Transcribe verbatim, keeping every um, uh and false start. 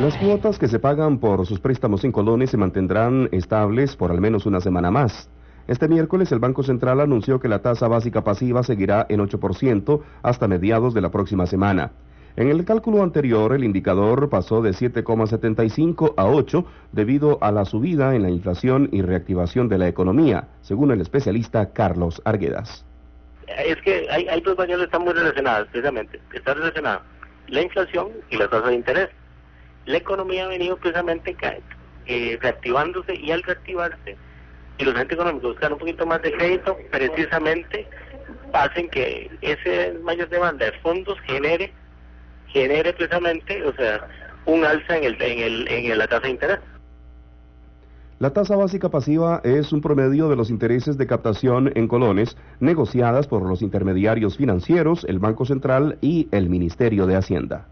Las cuotas que se pagan por sus préstamos en colones se mantendrán estables por al menos una semana más. Este miércoles el Banco Central anunció que la tasa básica pasiva seguirá en ocho por ciento hasta mediados de la próxima semana. En el cálculo anterior, el indicador pasó de siete coma setenta y cinco a ocho debido a la subida en la inflación y reactivación de la economía, según el especialista Carlos Arguedas. Es que hay, hay dos variables que están muy relacionadas, precisamente. Está relacionada la inflación y la tasa de interés. La economía ha venido precisamente eh, reactivándose, y al reactivarse y los agentes económicos buscan un poquito más de crédito, precisamente hacen que ese mayor demanda de fondos genere genere precisamente, o sea, un alza en el en el en la tasa de interés. La tasa básica pasiva es un promedio de los intereses de captación en colones negociadas por los intermediarios financieros, el Banco Central y el Ministerio de Hacienda.